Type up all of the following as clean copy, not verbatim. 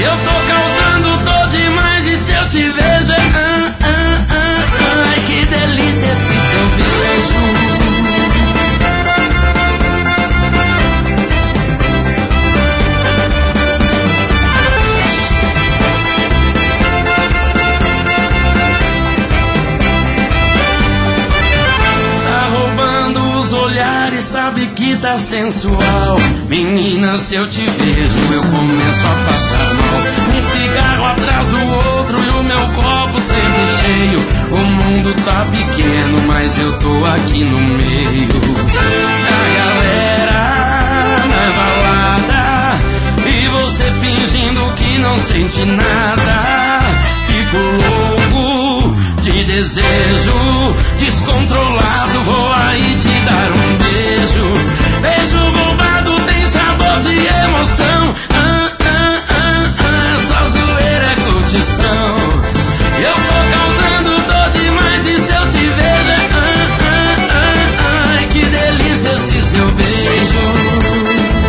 Eu tô causando, tô demais e se eu te vejo ai que delícia esse seu beijo. Sabe que tá sensual. Menina, se eu te vejo eu começo a passar mal. Um cigarro atrás do outro e o meu copo sempre cheio. O mundo tá pequeno, mas eu tô aqui no meio. A galera na balada e você fingindo que não sente nada. Fico louco de desejo, descontrolado, vou aí te dar um beijo. Beijo bombado tem sabor de emoção. Só zoeira é curtição. Eu tô causando, tô demais e se eu te vejo ai que delícia esse seu beijo.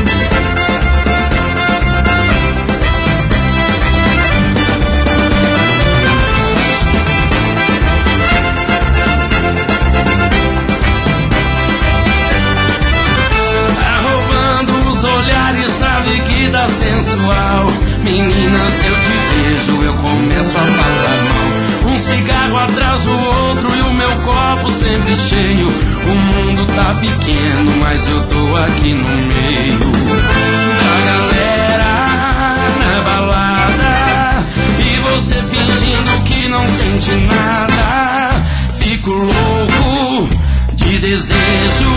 Sensual. Menina, se eu te vejo eu começo a passar mal. Um cigarro atrás do outro e o meu copo sempre cheio. O mundo tá pequeno, mas eu tô aqui no meio da galera na balada e você fingindo que não sente nada. Fico louco de desejo,